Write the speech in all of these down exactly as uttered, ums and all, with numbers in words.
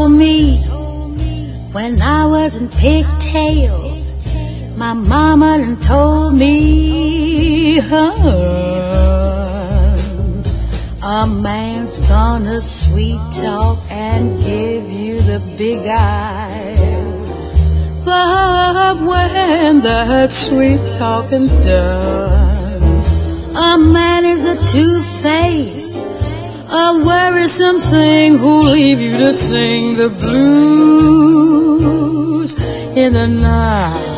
told me when I was in pigtails, my mama done told me, huh, a man's gonna sweet talk and give you the big eye. But when that sweet talking's done, a man is a two-faced, a worrisome thing who'll leave you to sing the blues in the night.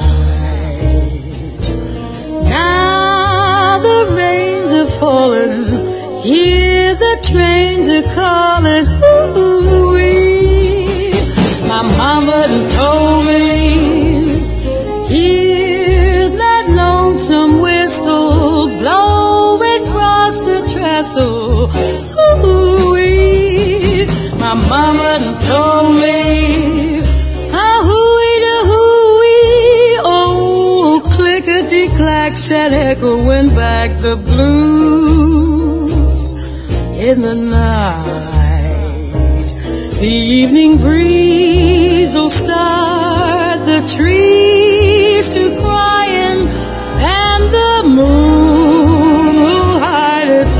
Now the rains are falling, hear the trains are calling, ooh-wee. My mama done told me, hear that lonesome whistle blowing across the trestle, ooh-wee. My mama done told me, ah, hooey da hooey, oh, clickety-clack said echoing back the blues in the night. The evening breeze will start the trees to crying, and the moon will hide its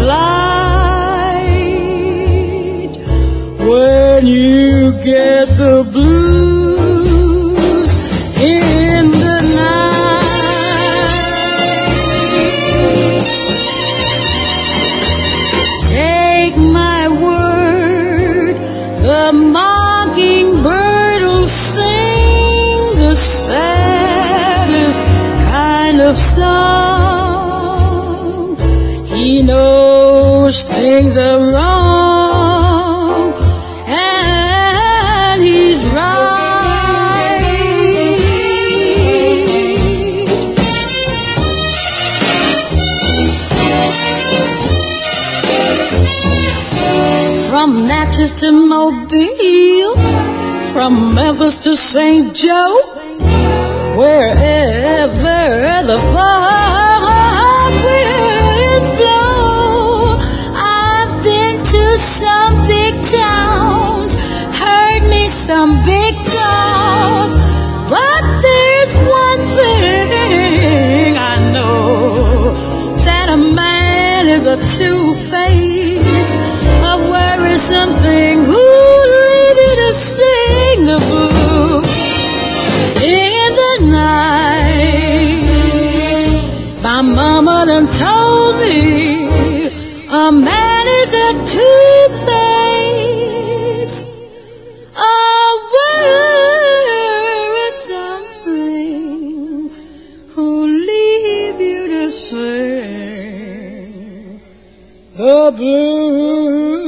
light. When you get the blues in the night, take my word, the mockingbird will sing the saddest kind of song. He knows things are wrong, and he's right. From Natchez to Mobile, from Memphis to Saint Joe, wherever the far winds blow, I've been to some big towns, heard me some big talk, but there's one thing I know, that a man is a two-faced, a worrisome thing who'll leave you to sing the blues in the night. My mama done told me a man is a two-faced, a worrisome thing who'll leave you to sing the blues.